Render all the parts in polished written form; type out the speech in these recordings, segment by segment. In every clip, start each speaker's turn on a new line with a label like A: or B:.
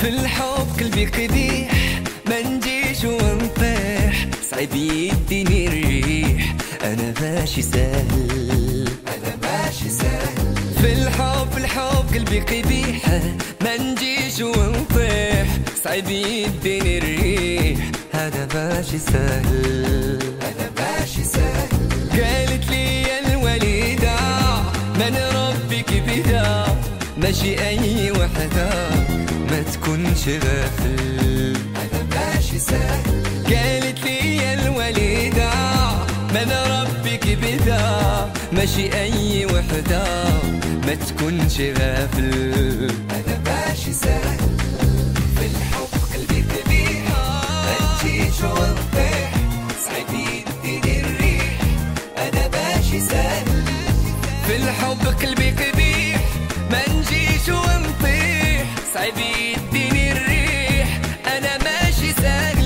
A: الحب قلبي قبيح، ما نجيش ونطيح، صعيب يديني الريح، انا ماشي سهل، انا ماشي سهل. في الحب قلبي قبيح، ما نجيش ونطيح، صعيب يديني الريح، هذا ماشي سهل، انا ماشي سهل. قالت لي يا الوليدة من ربك بدا، ماشي اي وحدة ما تكونش غافل، انا ماشي سهل. قالت لي يا الوليدة من ربك بدا، ماشي اي وحدة ما تكونش غافل، انا ماشي سهل. في الحب قلبي قبيح، ما نجيش ونطيح، صعيب يديني الريح، انا ماشي سهل. في الحب قلبي قبيح، ما نجيش ونطيح، صعيب يديني الريح، انا ماشي سهل.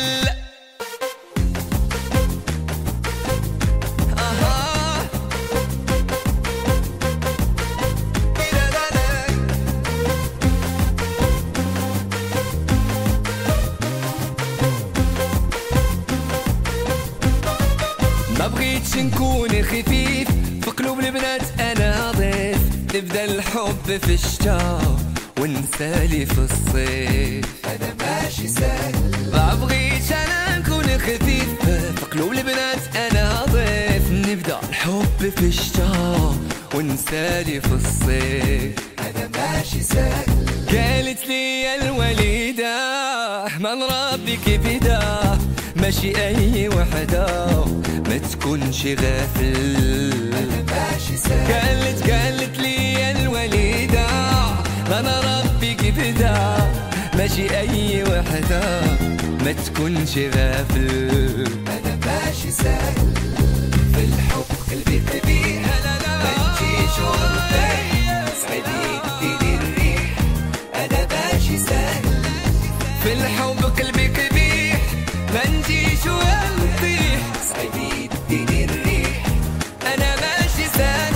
A: ما بغيتش نكون خفيف، في قلوب البنات انا ضيف، نبدا الحب في الشتاء ونسالي في الصيف، انا ماشي سهل. ما بغيتش انا نكون خفيف، في قلوب البنات انا ضيف، نبدا الحب في الشتاء ونسالي في الصيف، انا ماشي سهل. قالت لي يا الوليدة من ربك بدا، ماشي اي وحدة ما تكونش غافل، انا ماشي سهل. قالت لي يا الوليدة انا ربك بدا، ماشي اي وحدة ما تكونش غافل، انا ماشي سهل. في الحب قلبي قبيح، ما نجيش ونطيح، صعيب يديني الريح، انا ماشي سهل. في الحب قلبي قبيح، ما نجيش ونطيح، صعيب يديني الريح، انا ماشي سهل.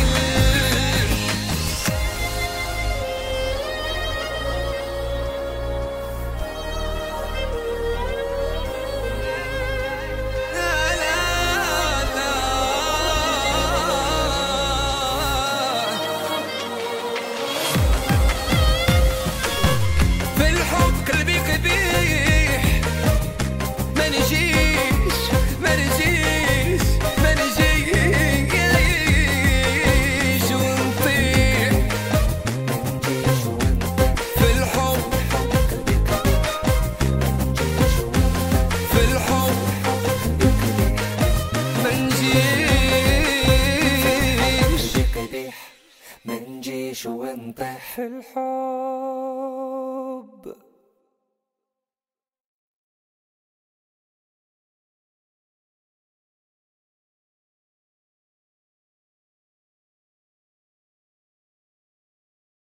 A: في الحب قلبي قبيح، ما نجيش ونطيح، في الحب ما نجيش، ما نجيش ونطيح في الحب.